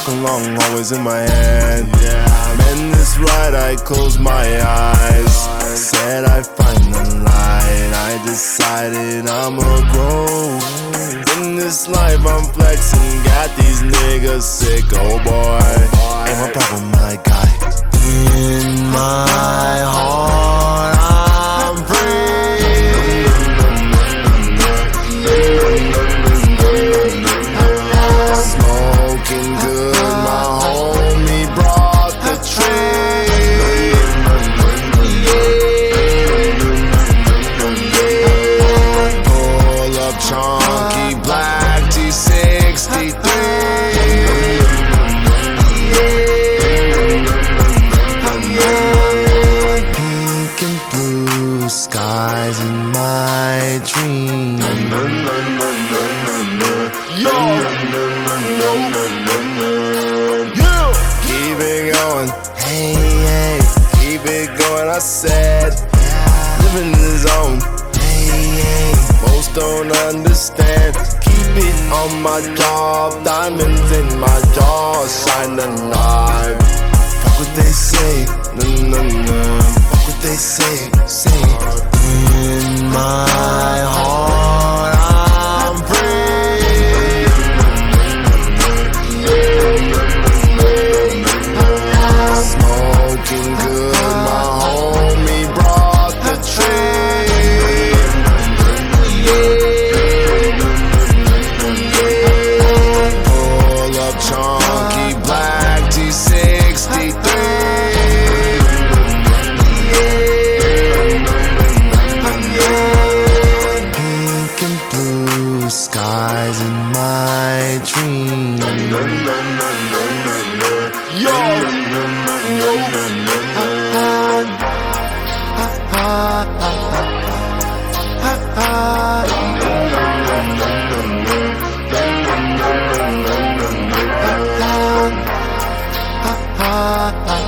walk along, always in my hand. Man, this ride, I close my eyes. Said I find the light, I decided I'ma grow. In this life I'm flexing, got these niggas sick, oh boy. Ain't my problem, my guy. In my heart I'm free. Smoking good, my homie brought the tree. Pull up chunky black T63. Pink and blue skies in my dream. Keep it going, hey, hey, keep it going, I said. Living in the zone, hey, hey, most don't understand. Keep it on my jaw, diamonds in my jaw, shine the knife. Fuck what they say, no, no, no. Fuck what they say. In my heart I'm free. Smoking good, my homie brought the tree. Pull up chunky black T63. Pink and blue skies in my dream. Yo.